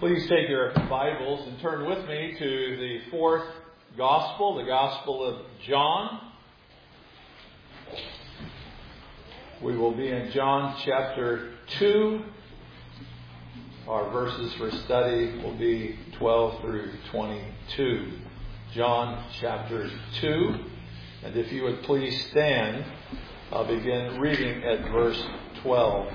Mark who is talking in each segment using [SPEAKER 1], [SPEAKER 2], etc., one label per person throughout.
[SPEAKER 1] Please take your Bibles and turn with me to the fourth Gospel, the Gospel of John. We will be in John chapter 2. Our verses for study will be 12 through 22. John chapter 2. And if you would please stand, I'll begin reading at verse 12.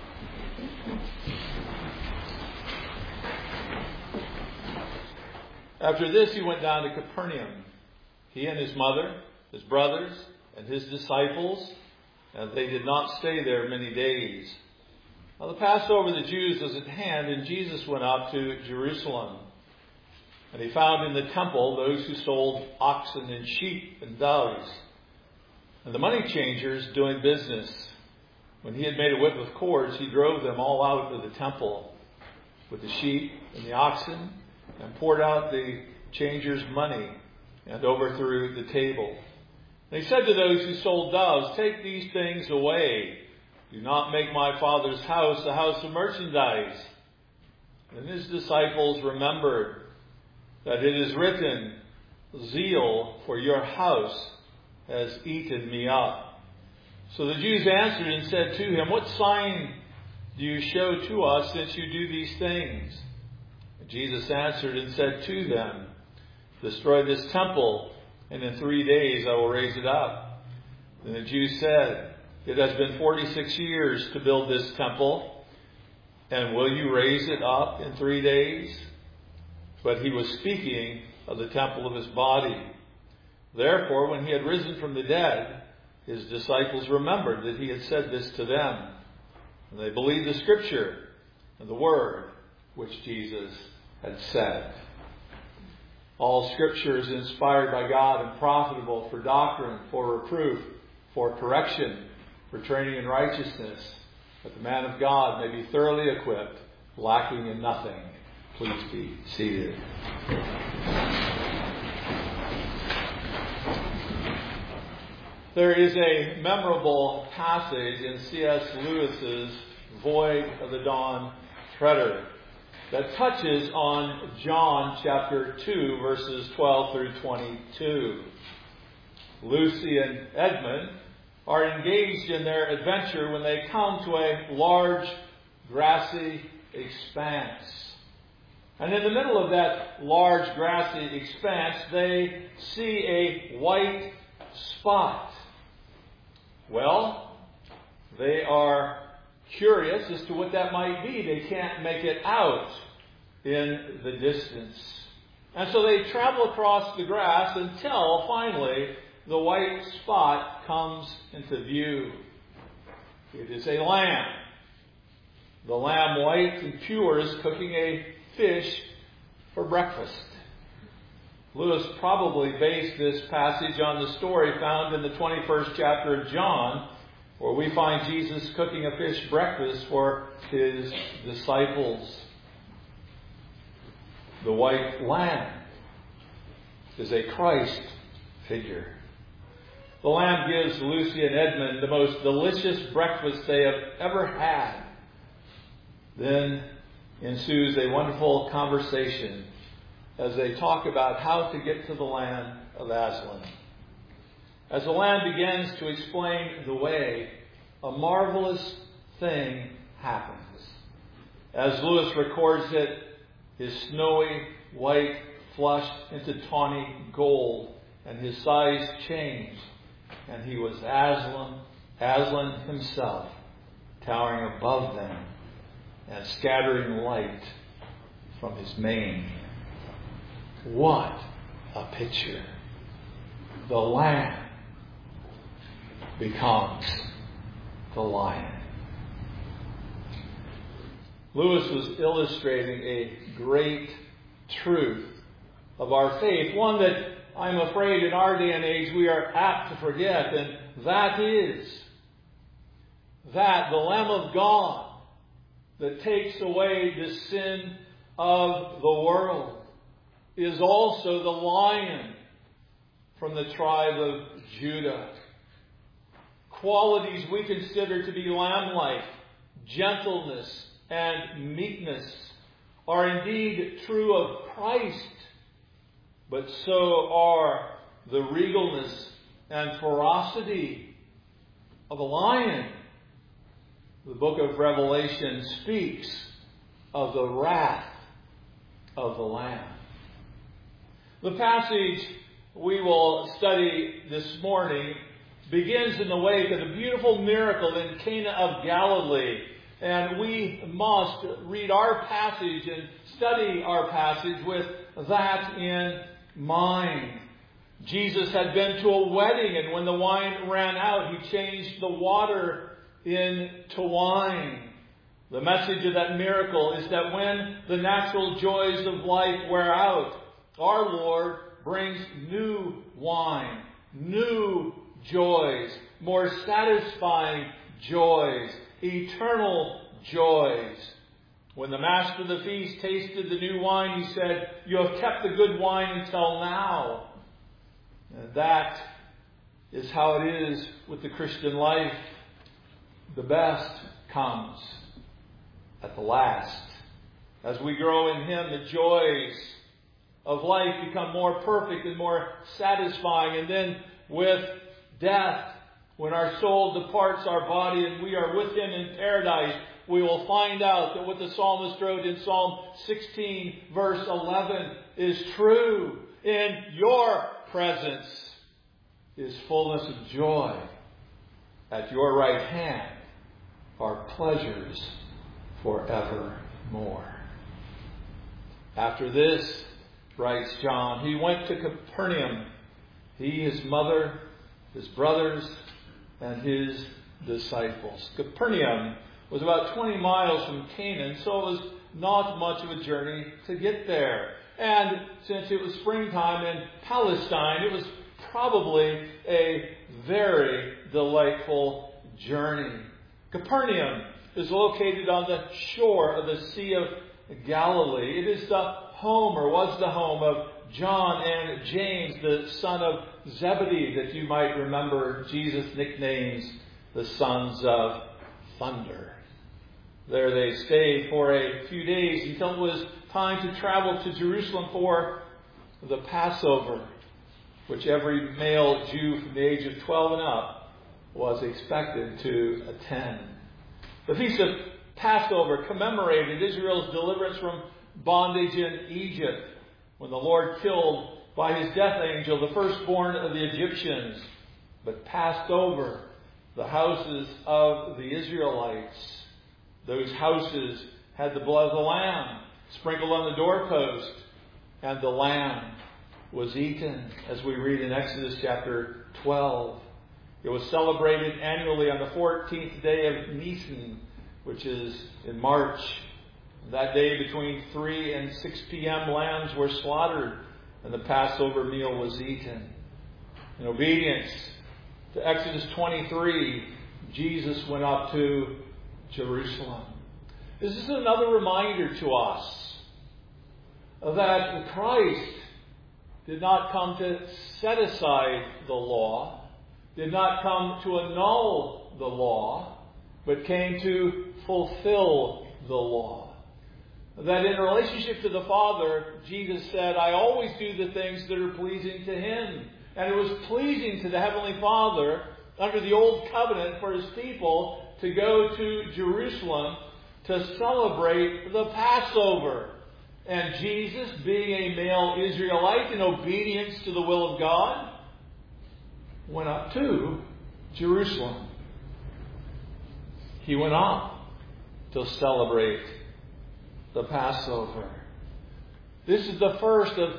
[SPEAKER 1] After this, he went down to Capernaum, he and his mother, his brothers, and his disciples, and they did not stay there many days. Now the Passover of the Jews was at hand, and Jesus went up to Jerusalem. And he found in the temple those who sold oxen and sheep and doves, and the money changers doing business. When he had made a whip with cords, he drove them all out of the temple with the sheep and the oxen, and poured out the changers' money, and overthrew the table. And he said to those who sold doves, "Take these things away. Do not make my Father's house a house of merchandise." And his disciples remembered that it is written, "Zeal for your house has eaten me up." So the Jews answered and said to him, "What sign do you show to us since you do these things?" Jesus answered and said to them, "Destroy this temple, and in 3 days I will raise it up." And the Jews said, "It has been 46 years to build this temple, and will you raise it up in 3 days?" But he was speaking of the temple of his body. Therefore, when he had risen from the dead, his disciples remembered that he had said this to them. And they believed the Scripture and the word which Jesus had said. All Scripture is inspired by God and profitable for doctrine, for reproof, for correction, for training in righteousness, that the man of God may be thoroughly equipped, lacking in nothing. Please be seated. There is a memorable passage in C.S. Lewis's Voyage of the Dawn Treader that touches on John chapter 2, verses 12 through 22. Lucy and Edmund are engaged in their adventure when they come to a large grassy expanse. And in the middle of that large grassy expanse, they see a white spot. Well, they are curious as to what that might be. They can't make it out in the distance. And so they travel across the grass until finally the white spot comes into view. It is a lamb. The lamb, white and pure, is cooking a fish for breakfast. Lewis probably based this passage on the story found in the 21st chapter of John, where we find Jesus cooking a fish breakfast for his disciples. The white lamb is a Christ figure. The lamb gives Lucy and Edmund the most delicious breakfast they have ever had. Then ensues a wonderful conversation as they talk about how to get to the land of Aslan. As the lamb begins to explain the way, a marvelous thing happens. As Lewis records it, his snowy white flushed into tawny gold, and his size changed, and he was Aslan himself, towering above them and scattering light from his mane. What a picture! The lamb becomes the lion. Lewis was illustrating a great truth of our faith, one that I'm afraid in our day and age we are apt to forget, and that is that the Lamb of God that takes away the sin of the world is also the Lion from the tribe of Judah. Qualities we consider to be lamb-like, gentleness and meekness, are indeed true of Christ, but so are the regalness and ferocity of a lion. The book of Revelation speaks of the wrath of the Lamb. The passage we will study this morning begins in the wake of the beautiful miracle in Cana of Galilee. And we must read our passage and study our passage with that in mind. Jesus had been to a wedding, and when the wine ran out, he changed the water into wine. The message of that miracle is that when the natural joys of life wear out, our Lord brings new wine, new joys, more satisfying joys, eternal joys. When the master of the feast tasted the new wine, he said, "You have kept the good wine until now." And that is how it is with the Christian life. The best comes at the last. As we grow in Him, the joys of life become more perfect and more satisfying. And then with death, when our soul departs our body and we are with Him in paradise, we will find out that what the psalmist wrote in Psalm 16, verse 11 is true. In your presence is fullness of joy. At your right hand are pleasures forevermore. After this, writes John, he went to Capernaum, he, his mother, his brothers, and his disciples. Capernaum was about 20 miles from Canaan, so it was not much of a journey to get there. And since it was springtime in Palestine, it was probably a very delightful journey. Capernaum is located on the shore of the Sea of Galilee. It is the home, or was the home, of John and James, the son of Zebedee, that you might remember Jesus nicknames the sons of thunder. There they stayed for a few days until it was time to travel to Jerusalem for the Passover, which every male Jew from the age of 12 and up was expected to attend. The Feast of Passover commemorated Israel's deliverance from bondage in Egypt, when the Lord killed by His death angel the firstborn of the Egyptians, but passed over the houses of the Israelites. Those houses had the blood of the Lamb sprinkled on the doorpost, and the Lamb was eaten, as we read in Exodus chapter 12. It was celebrated annually on the 14th day of Nisan, which is in March. That day, between 3 and 6 p.m., lambs were slaughtered, and the Passover meal was eaten. In obedience to Exodus 23, Jesus went up to Jerusalem. This is another reminder to us that Christ did not come to set aside the law, did not come to annul the law, but came to fulfill the law. That in relationship to the Father, Jesus said, "I always do the things that are pleasing to Him." And it was pleasing to the Heavenly Father under the Old Covenant for His people to go to Jerusalem to celebrate the Passover. And Jesus, being a male Israelite in obedience to the will of God, went up to Jerusalem. He went up to celebrate the Passover. This is the first of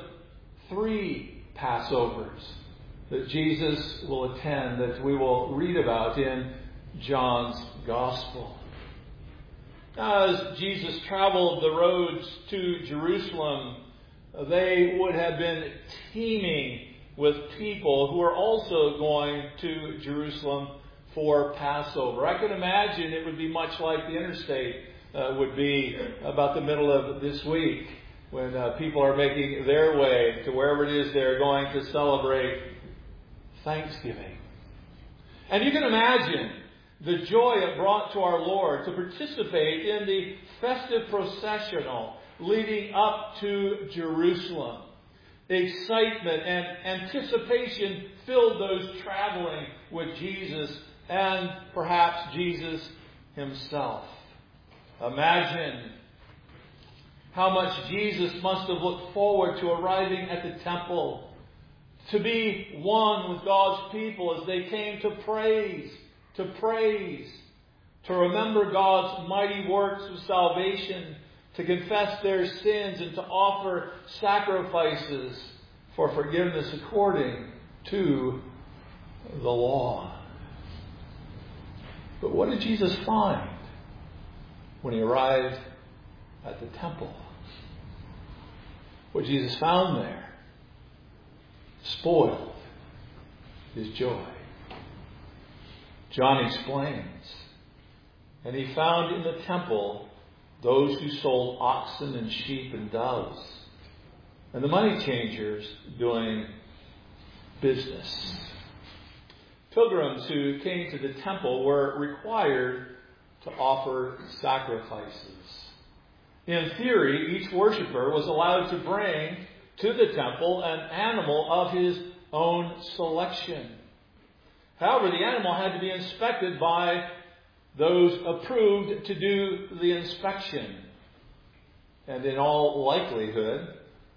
[SPEAKER 1] 3 Passovers that Jesus will attend, that we will read about in John's Gospel. As Jesus traveled the roads to Jerusalem, they would have been teeming with people who are also going to Jerusalem for Passover. I can imagine it would be much like the interstate would be about the middle of this week, when people are making their way to wherever it is they're going to celebrate Thanksgiving. And you can imagine the joy it brought to our Lord to participate in the festive processional leading up to Jerusalem. Excitement and anticipation filled those traveling with Jesus and perhaps Jesus himself. Imagine how much Jesus must have looked forward to arriving at the temple, to be one with God's people as they came to praise, to remember God's mighty works of salvation, to confess their sins, and to offer sacrifices for forgiveness according to the law. But what did Jesus find when he arrived at the temple? What Jesus found there spoiled his joy. John explains, and he found in the temple those who sold oxen and sheep and doves, and the money changers doing business. Pilgrims who came to the temple were required to offer sacrifices. In theory, each worshiper was allowed to bring to the temple an animal of his own selection. However, the animal had to be inspected by those approved to do the inspection. And in all likelihood,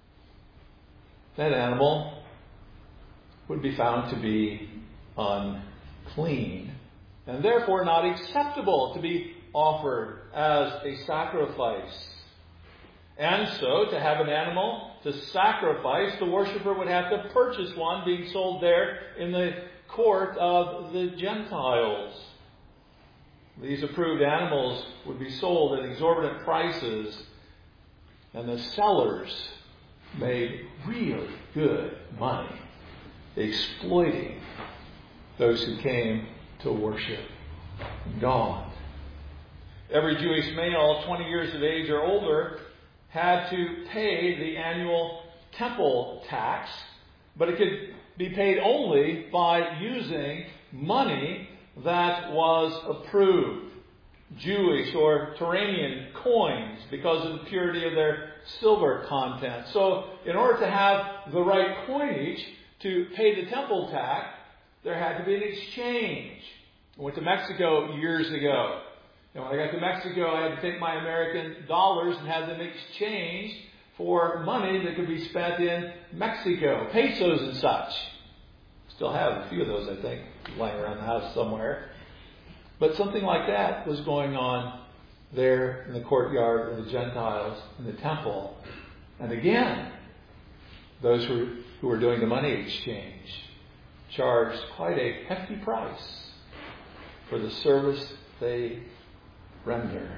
[SPEAKER 1] that animal would be found to be unclean and therefore not acceptable to be offered as a sacrifice. And so, to have an animal to sacrifice, the worshiper would have to purchase one being sold there in the court of the Gentiles. These approved animals would be sold at exorbitant prices, and the sellers made really good money exploiting those who came to worship God. Every Jewish male 20 years of age or older had to pay the annual temple tax, but it could be paid only by using money that was approved. Jewish or Turanian coins, because of the purity of their silver content. So, in order to have the right coinage to pay the temple tax, there had to be an exchange. I went to Mexico years ago. And when I got to Mexico, I had to take my American dollars and have them exchanged for money that could be spent in Mexico, pesos and such. Still have a few of those, I think, lying around the house somewhere. But something like that was going on there in the courtyard of the Gentiles in the temple. And again, those who were doing the money exchange charged quite a hefty price for the service they render.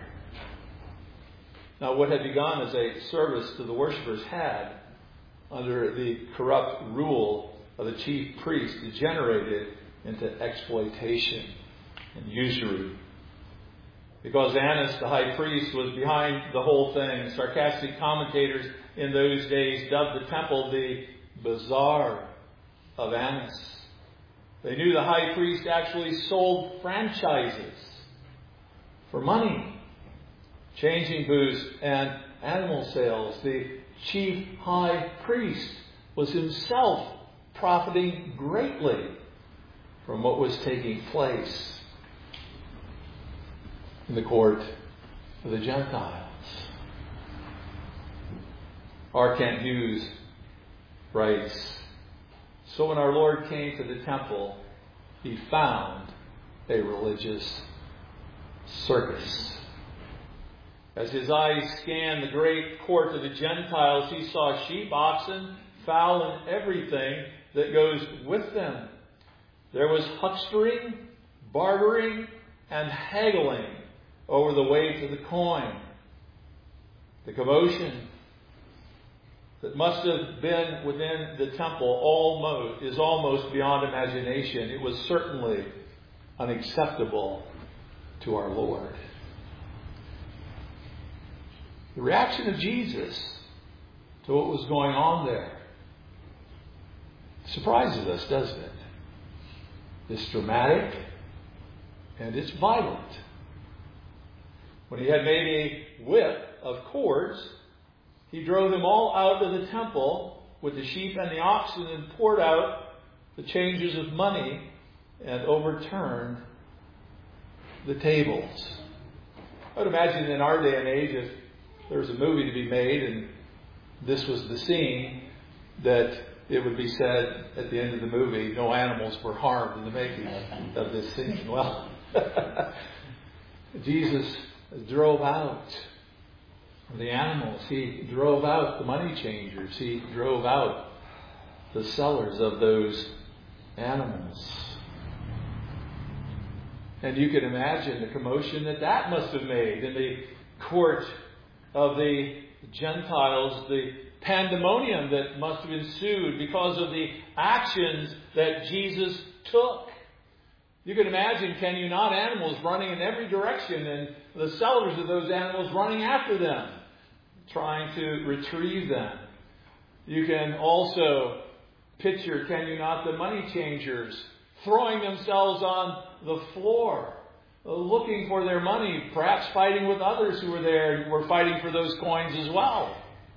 [SPEAKER 1] Now, what had begun as a service to the worshippers had, under the corrupt rule of the chief priest, degenerated into exploitation and usury. Because Annas, the high priest, was behind the whole thing, sarcastic commentators in those days dubbed the temple the Bazaar of Annas. They knew the high priest actually sold franchises for money, changing booths and animal sales. The chief high priest was himself profiting greatly from what was taking place in the court of the Gentiles. R. Kent Hughes writes, "So when our Lord came to the temple, he found a religious circus. As his eyes scanned the great court of the Gentiles, he saw sheep, oxen, fowl, and everything that goes with them. There was huckstering, bartering, and haggling over the weight of the coin. The commotion that must have been within the temple is almost beyond imagination. It was certainly unacceptable to our Lord." The reaction of Jesus to what was going on there surprises us, doesn't it? It's dramatic and it's violent. When he had made a whip of cords He drove them all out of the temple with the sheep and the oxen and poured out the changes of money and overturned the tables. I would imagine in our day and age, if there was a movie to be made and this was the scene, that it would be said at the end of the movie, no animals were harmed in the making of this scene. Well, Jesus drove out the animals. He drove out the money changers. He drove out the sellers of those animals. And you can imagine the commotion that must have made in the court of the Gentiles, the pandemonium that must have ensued because of the actions that Jesus took. You can imagine, can you not, animals running in every direction and the sellers of those animals running after them, trying to retrieve them. You can also picture, can you not, the money changers throwing themselves on the floor, looking for their money, perhaps fighting with others who were there and were fighting for those coins as well.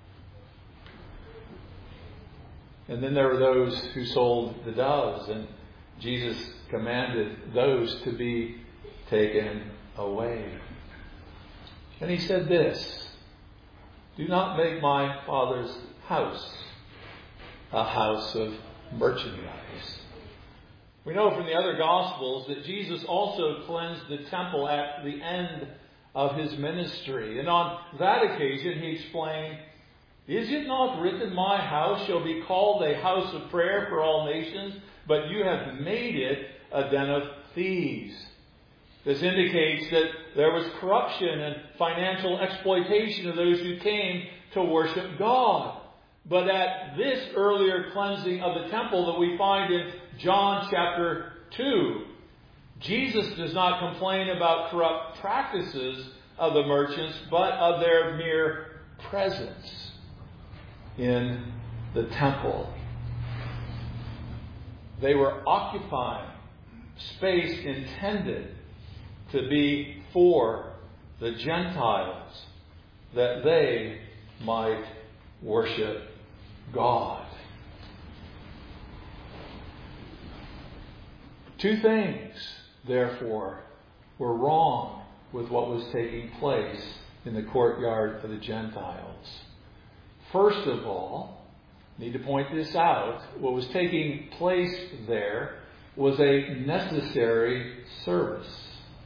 [SPEAKER 1] And then there were those who sold the doves, and Jesus commanded those to be taken away. And he said this, "Do not make my Father's house a house of merchandise." We know from the other Gospels that Jesus also cleansed the temple at the end of his ministry. And on that occasion he explained, "Is it not written, my house shall be called a house of prayer for all nations, but you have made it a den of thieves." This indicates that there was corruption and financial exploitation of those who came to worship God. But at this earlier cleansing of the temple that we find in John chapter 2, Jesus does not complain about corrupt practices of the merchants, but of their mere presence in the temple. They were occupying space intended to be for the Gentiles, that they might worship God. Two things, therefore, were wrong with what was taking place in the courtyard of the Gentiles. First of all, I need to point this out, what was taking place there was a necessary service.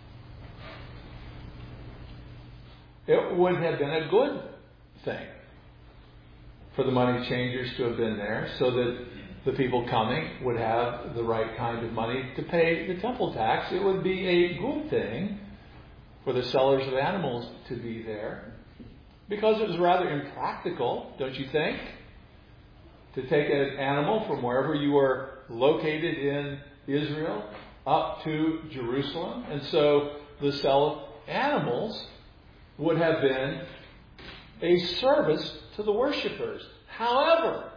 [SPEAKER 1] It would have been a good thing for the money changers to have been there so that the people coming would have the right kind of money to pay the temple tax. It would be a good thing for the sellers of animals to be there, because it was rather impractical, don't you think, to take an animal from wherever you were located in Israel up to Jerusalem. And so the sale of animals would have been a service to the worshippers. However,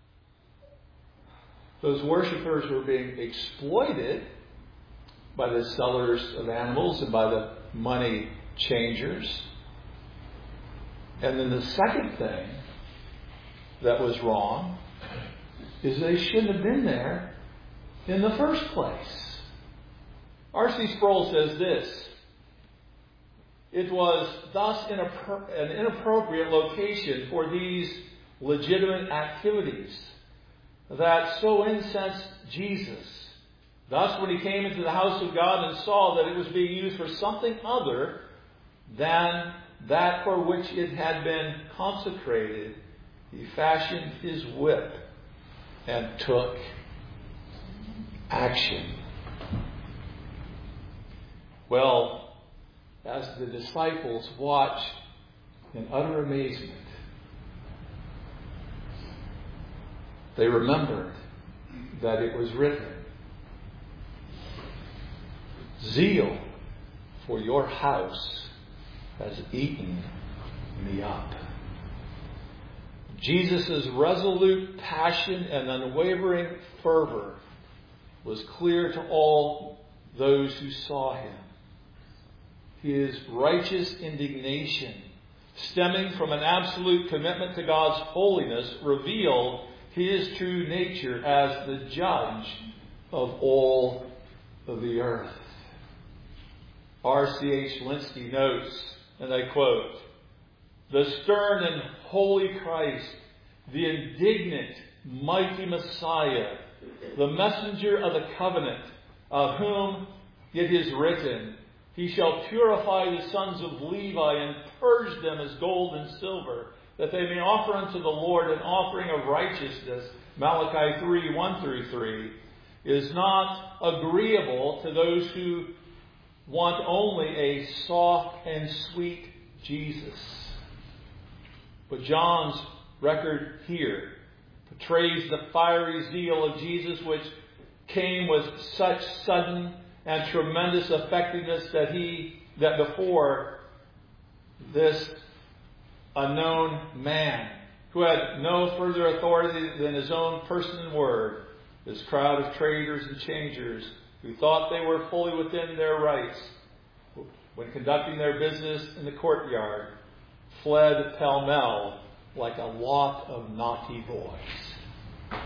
[SPEAKER 1] those worshippers were being exploited by the sellers of animals and by the money changers. And then the second thing that was wrong is they shouldn't have been there in the first place. R.C. Sproul says this: "It was thus an inappropriate location for these legitimate activities that so incensed Jesus. Thus, when he came into the house of God and saw that it was being used for something other than that for which it had been consecrated, he fashioned his whip and took action." Well, as the disciples watched in utter amazement, they remembered that it was written, "Zeal for your house has eaten me up." Jesus' resolute passion and unwavering fervor was clear to all those who saw him. His righteous indignation stemming from an absolute commitment to God's holiness, revealed His true nature as the judge of all of the earth. R.C.H. Linsky notes, and I quote, "The stern and holy Christ, the indignant, mighty Messiah, the messenger of the covenant, of whom it is written, He shall purify the sons of Levi and purge them as gold and silver, that they may offer unto the Lord an offering of righteousness," Malachi 3:1-3, is not agreeable to those who want only a soft and sweet Jesus. But John's record here portrays the fiery zeal of Jesus, which came with such sudden and tremendous effectiveness that before this unknown man, who had no further authority than his own person and word, this crowd of traders and changers who thought they were fully within their rights when conducting their business in the courtyard, fled pell-mell like a lot of naughty boys.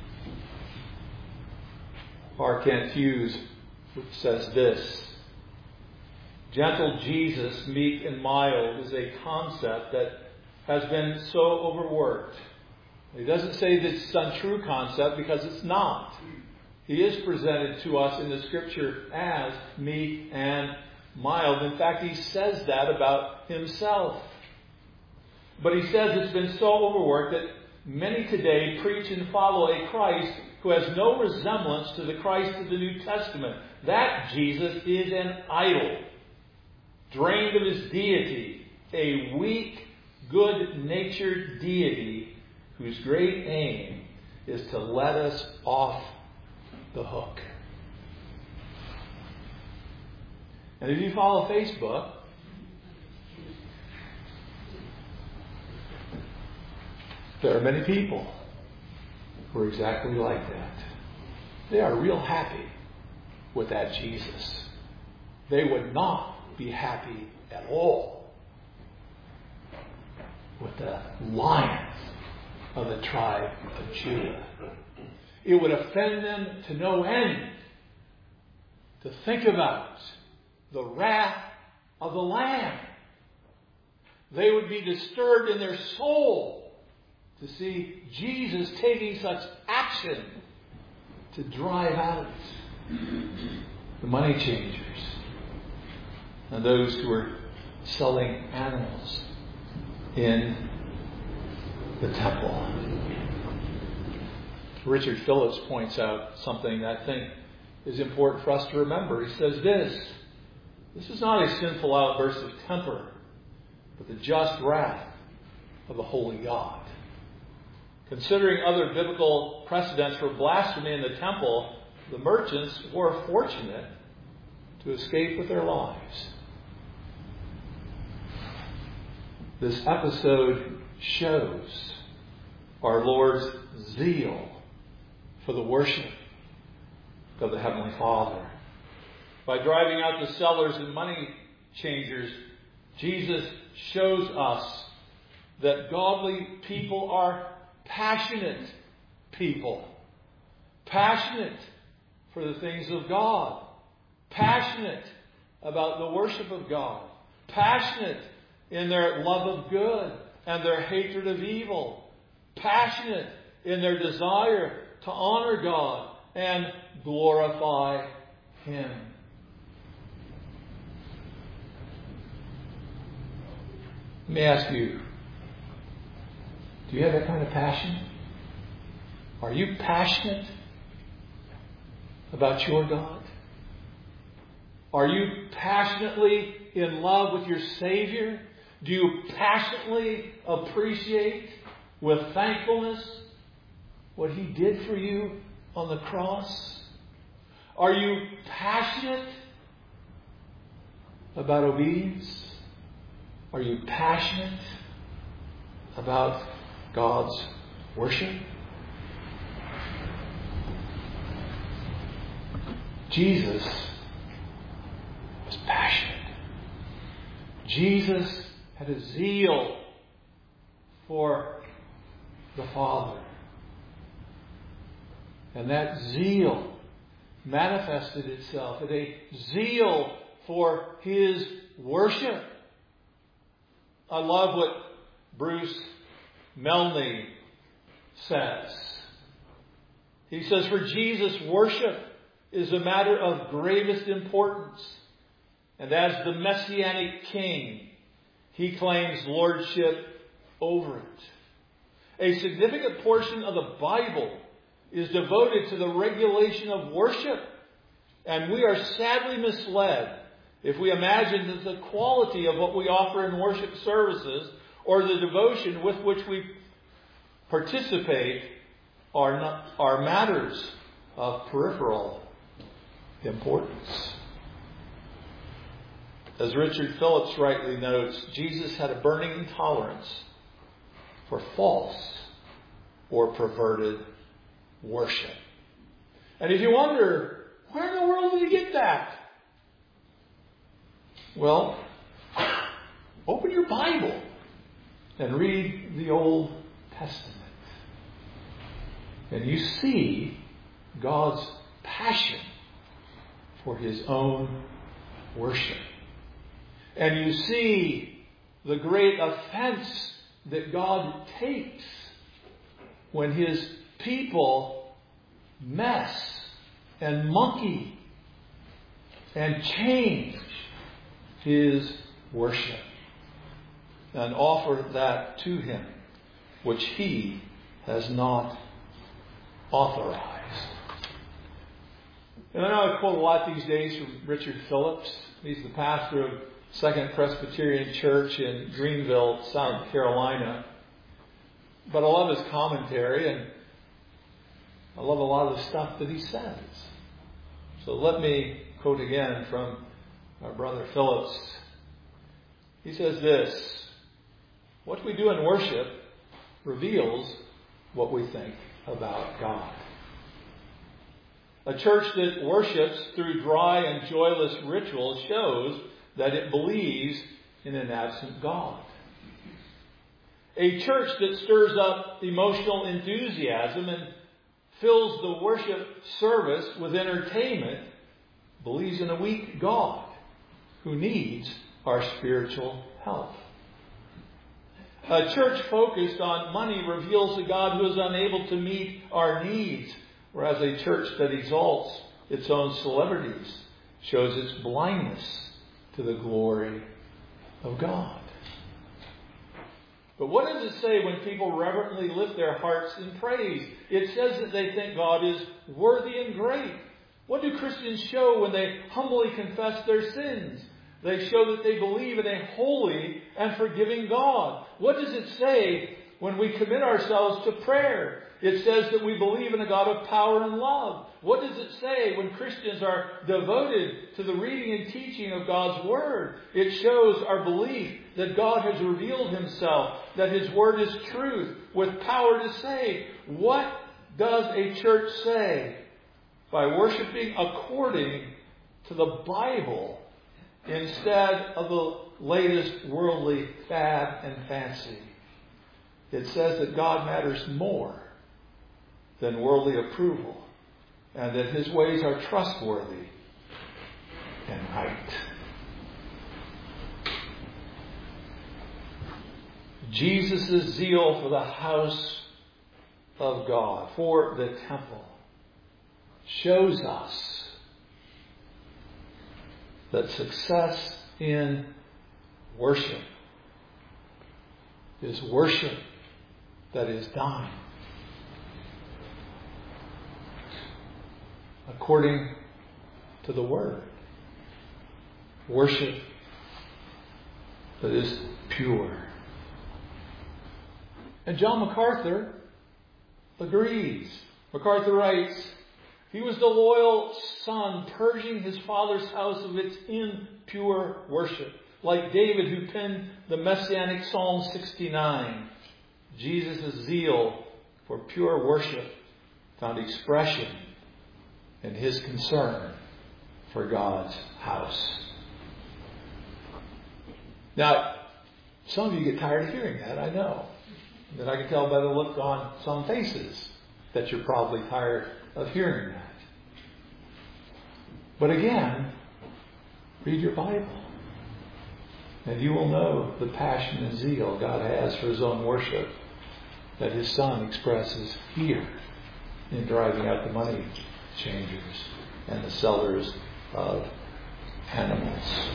[SPEAKER 1] R. Kent Hughes says this: "Gentle Jesus, meek and mild, is a concept that has been so overworked." He doesn't say that it's an untrue concept, because it's not. He is presented to us in the Scripture as meek and mild. In fact, he says that about himself. But he says it's been so overworked that many today preach and follow a Christ who has no resemblance to the Christ of the New Testament. That Jesus is an idol, drained of his deity, a weak, good-natured deity whose great aim is to let us off the hook. And if you follow Facebook, there are many people who are exactly like that. They are real happy with that Jesus. They would not be happy at all with the Lion of the tribe of Judah. It would offend them to no end to think about the wrath of the Lamb. They would be disturbed in their soul to see Jesus taking such action to drive out the money changers and those who are selling animals in the temple. Richard Phillips points out something that I think is important for us to remember. He says this is not a sinful outburst of temper, but the just wrath of the holy God. Considering other biblical precedents for blasphemy in the temple, the merchants were fortunate to escape with their lives. This episode shows our Lord's zeal for the worship of the Heavenly Father. By driving out the sellers and money changers, Jesus shows us that godly people are passionate people. Passionate for the things of God. Passionate about the worship of God. Passionate in their love of good and their hatred of evil. Passionate in their desire to honor God and glorify Him. Let me ask you, do you have that kind of passion? Are you passionate about your God? Are you passionately in love with your Savior? Do you passionately appreciate with thankfulness what He did for you on the cross? Are you passionate about obedience? Are you passionate about God's worship? Jesus was passionate. Jesus had a zeal for the Father. And that zeal manifested itself in a zeal for His worship. I love what Bruce Melney says. He says, for Jesus, worship is a matter of gravest importance. And as the Messianic King, He claims lordship over it. A significant portion of the Bible is devoted to the regulation of worship. And we are sadly misled if we imagine that the quality of what we offer in worship services or the devotion with which we participate are matters of peripheral importance. As Richard Phillips rightly notes, Jesus had a burning intolerance for false or perverted worship. And if you wonder, where in the world did he get that? Well, open your Bible and read the Old Testament. And you see God's passion for His own worship. And you see the great offense that God takes when His people mess and monkey and change His worship and offer that to Him which He has not authorized. And I know I quote a lot these days from Richard Phillips. He's the pastor of Second Presbyterian Church in Greenville, South Carolina. But I love his commentary, and I love a lot of the stuff that he says. So let me quote again from our brother Phillips. He says this: what we do in worship reveals what we think about God. A church that worships through dry and joyless rituals shows that it believes in an absent God. A church that stirs up emotional enthusiasm and fills the worship service with entertainment believes in a weak God who needs our spiritual help. A church focused on money reveals a God who is unable to meet our needs, whereas a church that exalts its own celebrities shows its blindness to the glory of God. But what does it say when people reverently lift their hearts in praise? It says that they think God is worthy and great. What do Christians show when they humbly confess their sins? They show that they believe in a holy and forgiving God. What does it say when we commit ourselves to prayer? It says that we believe in a God of power and love. What does it say when Christians are devoted to the reading and teaching of God's Word? It shows our belief that God has revealed Himself, that His Word is truth, with power to save. What does a church say? By worshiping according to the Bible instead of the latest worldly fad and fancy. It says that God matters more than worldly approval, and that His ways are trustworthy and right. Jesus' zeal for the house of God, for the temple, shows us that success in worship is worship that is done according to the Word. Worship that is pure. And John MacArthur agrees. MacArthur writes, he was the loyal son purging his father's house of its impure worship. Like David who penned the Messianic Psalm 69, Jesus' zeal for pure worship found expression in his concern for God's house. Now, Some of you get tired of hearing that, I know. And I can tell by the look on some faces that you're probably tired of hearing that. But again, read your Bible. And you will know the passion and zeal God has for His own worship that His Son expresses here in driving out the money changers and the sellers of animals.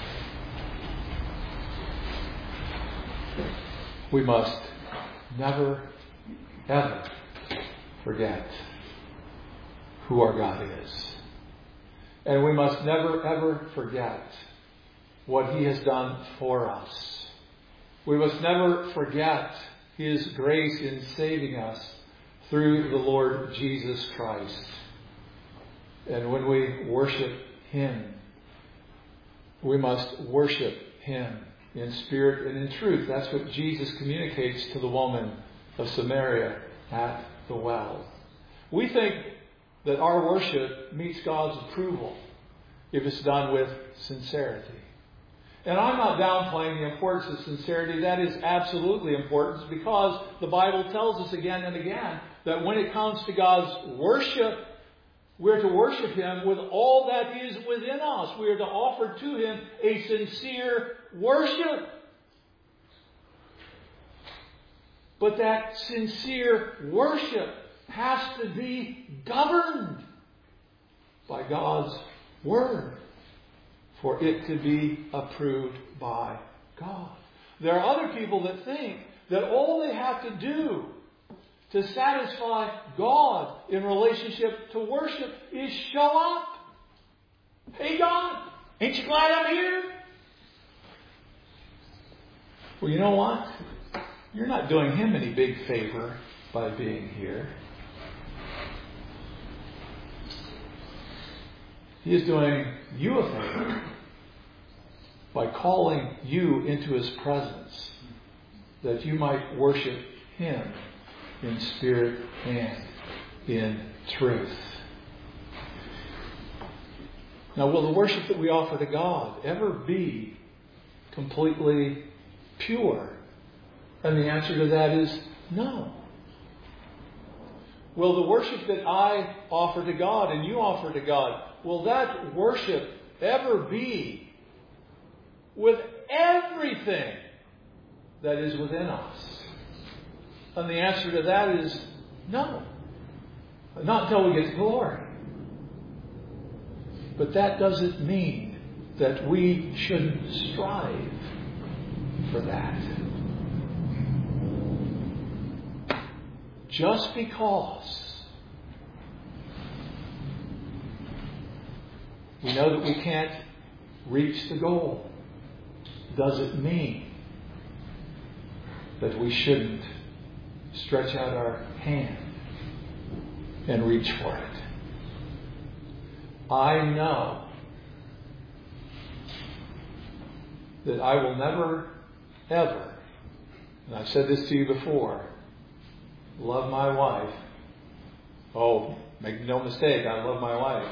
[SPEAKER 1] We must never, ever forget who our God is. And we must never, ever forget what He has done for us. We must never forget His grace in saving us through the Lord Jesus Christ. And when we worship Him, we must worship Him in spirit and in truth. That's what Jesus communicates to the woman of Samaria at the well. We think that our worship meets God's approval if it's done with sincerity. And I'm not downplaying the importance of sincerity. That is absolutely important, because the Bible tells us again and again that when it comes to God's worship, we're to worship Him with all that is within us. We are to offer to Him a sincere worship. But that sincere worship has to be governed by God's Word for it to be approved by God. There are other people that think that all they have to do to satisfy God in relationship to worship is show up. Hey God, ain't you glad I'm here? Well, you know what? You're not doing Him any big favor by being here. He is doing you a favor by calling you into His presence, that you might worship Him in spirit and in truth. Now, will the worship that we offer to God ever be completely pure? And the answer to that is no. Will the worship that I offer to God and you offer to God, will that worship ever be with everything that is within us? And the answer to that is no. Not until we get to glory. But that doesn't mean that we shouldn't strive for that. Just because we know that we can't reach the goal doesn't mean that we shouldn't stretch out our hand and reach for it. I know that I will never, ever, and I've said this to you before, love my wife. Oh, make no mistake, I love my wife.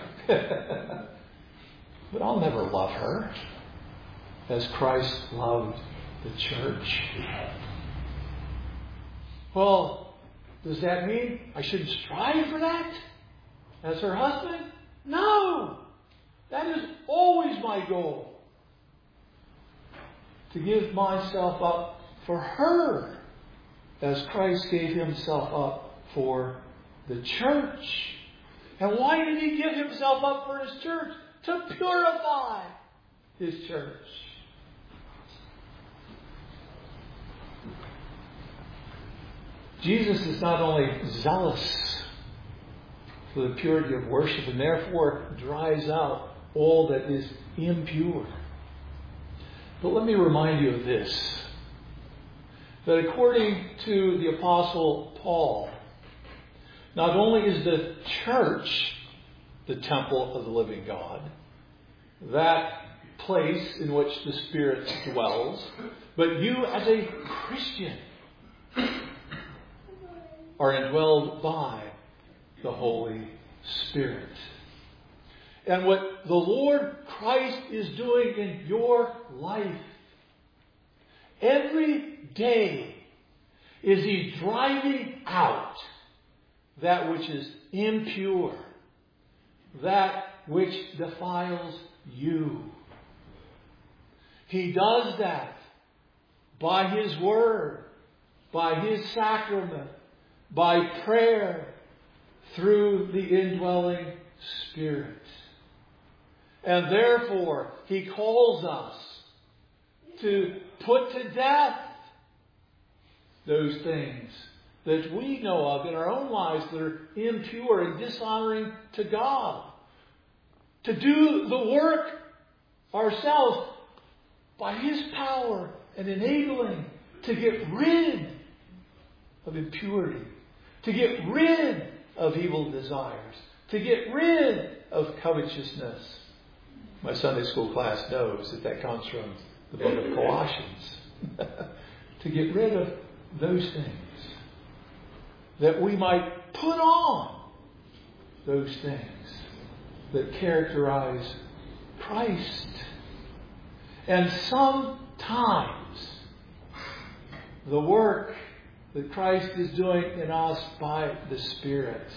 [SPEAKER 1] But I'll never love her as Christ loved the church. Well, does that mean I shouldn't strive for that as her husband? No! That is always my goal. To give myself up for her as Christ gave Himself up for the church. And why did He give Himself up for His church? To purify His church. Jesus is not only zealous for the purity of worship and therefore drives out all that is impure. But let me remind you of this, that according to the Apostle Paul, not only is the church the temple of the living God, that place in which the Spirit dwells, but you as a Christian are indwelled by the Holy Spirit. And what the Lord Christ is doing in your life Every day is He driving out that which is impure, that which defiles you. He does that by His Word, by His sacrament, by prayer, through the indwelling Spirit. And therefore, He calls us to put to death those things that we know of in our own lives that are impure and dishonoring to God. To do the work ourselves by His power and enabling to get rid of impurity, to get rid of evil desires, to get rid of covetousness. My Sunday school class knows that comes from the book of Colossians. To get rid of those things, that we might put on those things that characterize Christ. And sometimes the work that Christ is doing in us by the Spirit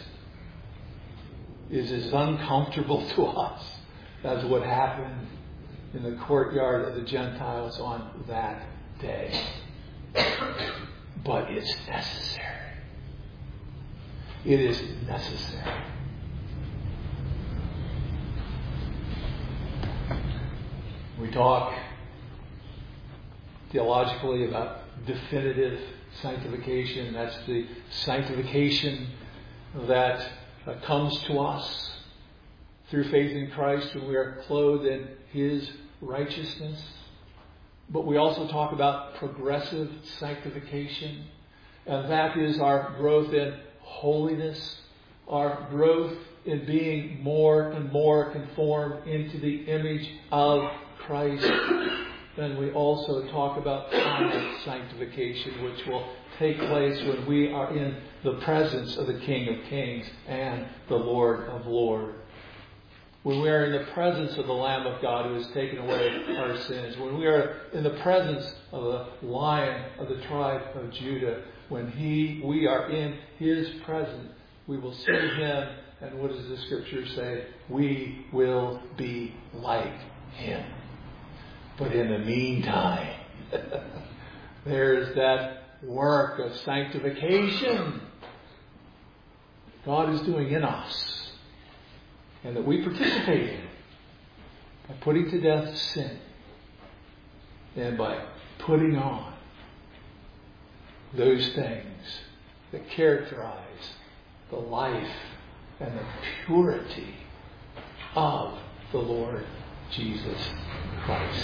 [SPEAKER 1] is as uncomfortable to us as what happened in the courtyard of the Gentiles on that day. But it's necessary. It is necessary. We talk theologically about definitive sanctification. That's the sanctification that comes to us through faith in Christ when we are clothed in His righteousness. But we also talk about progressive sanctification, and that is our growth in holiness, our growth in being more and more conformed into the image of Christ. Then we also talk about final sanctification, which will take place when we are in the presence of the King of Kings and the Lord of Lords. When we are in the presence of the Lamb of God who has taken away our sins. When we are in the presence of the Lion of the tribe of Judah. When we are in His presence, we will see Him. And what does the Scripture say? We will be like Him. But in the meantime, there's that work of sanctification God is doing in us. And that we participate in by putting to death sin and by putting on those things that characterize the life and the purity of the Lord Jesus Christ.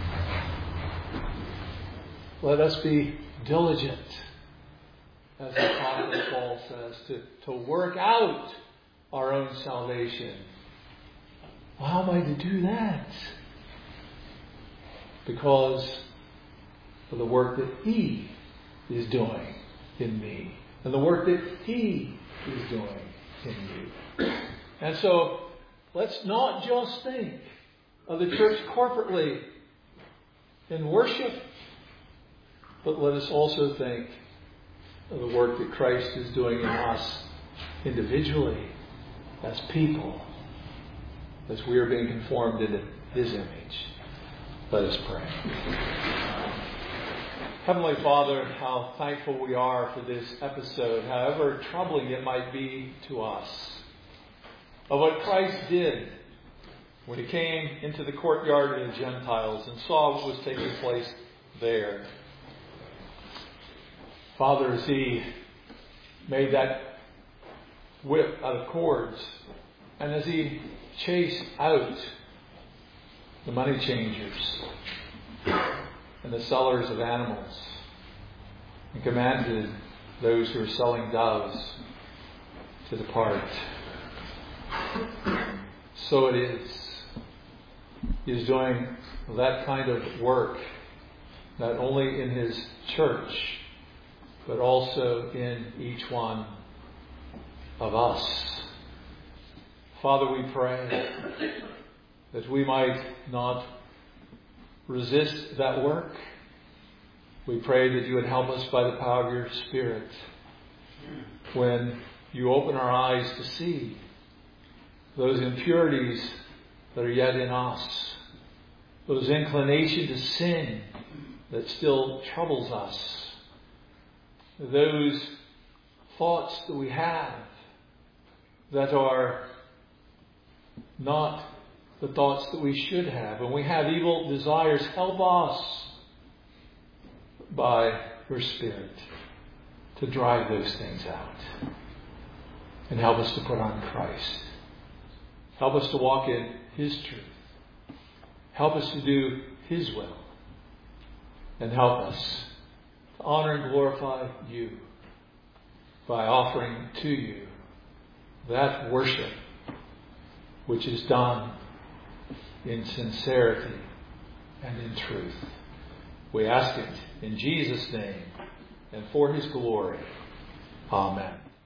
[SPEAKER 1] Let us be diligent, as the Apostle Paul says, to work out our own salvation. Well, how am I to do that? Because of the work that He is doing in me. And the work that He is doing in you. And so, let's not just think of the church corporately in worship, but let us also think of the work that Christ is doing in us individually, as people, as we are being conformed into His image. Let us pray. Heavenly Father, how thankful we are for this episode, however troubling it might be to us, of what Christ did when He came into the courtyard of the Gentiles and saw what was taking place there. Father, as He made that whip out of cords, and as He chased out the money changers and the sellers of animals and commanded those who were selling doves to depart, so it is. He is doing that kind of work not only in His church but also in each one of us. Father, we pray that we might not resist that work, We pray that you would help us by the power of your Spirit when you open our eyes to see those impurities that are yet in us, those inclination to sin that still troubles us, those thoughts that we have that are not the thoughts that we should have. When we have evil desires, help us by your Spirit to drive those things out. And help us to put on Christ. Help us to walk in His truth. Help us to do His will. And help us to honor and glorify you by offering to you that worship which is done in sincerity and in truth. We ask it in Jesus' name and for His glory. Amen.